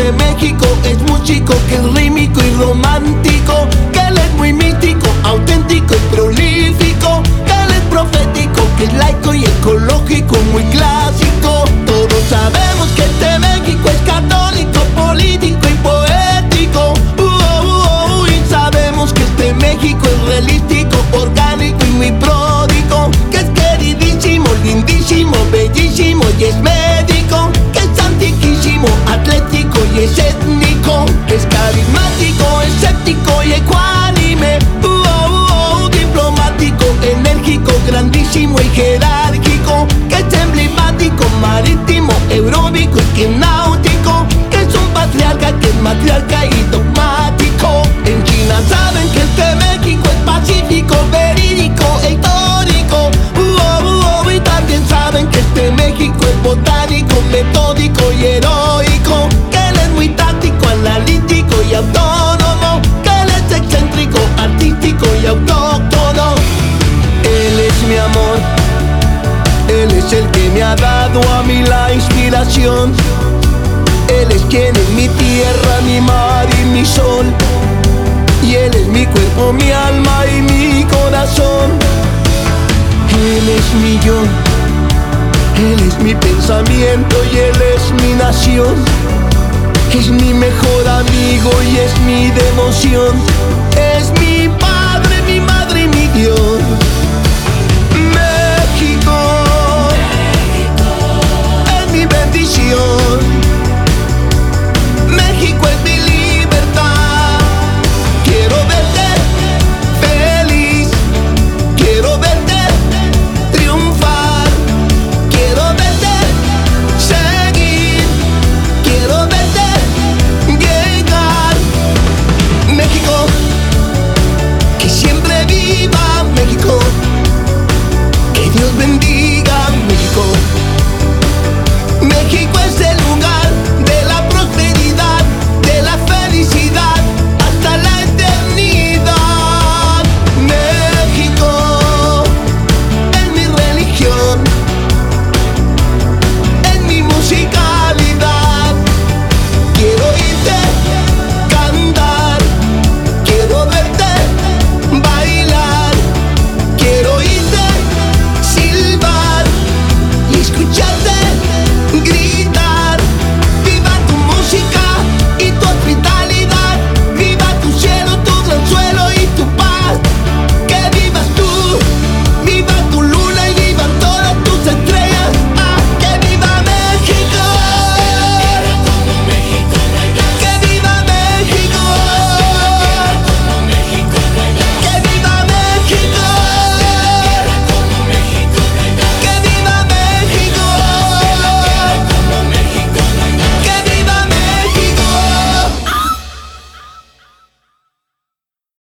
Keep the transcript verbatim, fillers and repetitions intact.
de México es músico, que es rítmico y romántico, que él es muy místico, auténtico y prolífico, que él es profético, que es laico y ecológico, muy clásico. Todos sabemos que este México es católico, político y poético. Uh, uh, uh, y sabemos que este México es realístico, orgánico y muy pródigo, que es queridísimo, lindísimo, bellísimo y es médico, que es antiquísimo, atlético y es étnico, que es carismático, escéptico y ecuánime. Uh, uh, uh, diplomático, enérgico, grandísimo y jerárquico, que es emblemático, marítimo, euróbico y que náutico, que es un patriarca, que es matriarca y dogmático. En China saben que este México es pacífico, verídico e histórico. Uh, uh, uh, y también saben que este México es botánico, metódico y heroico, que él es muy táctico, analítico y autónomo, que él es excéntrico, artístico y autóctono. Él es mi amor, él es el que me ha dado a mí la inspiración. Él es quien es mi tierra, mi mar y mi sol, y él es mi cuerpo, mi alma y mi corazón. Él es mi yo, él es mi pensamiento y él es mi nación. Es mi mejor amigo y es mi devoción.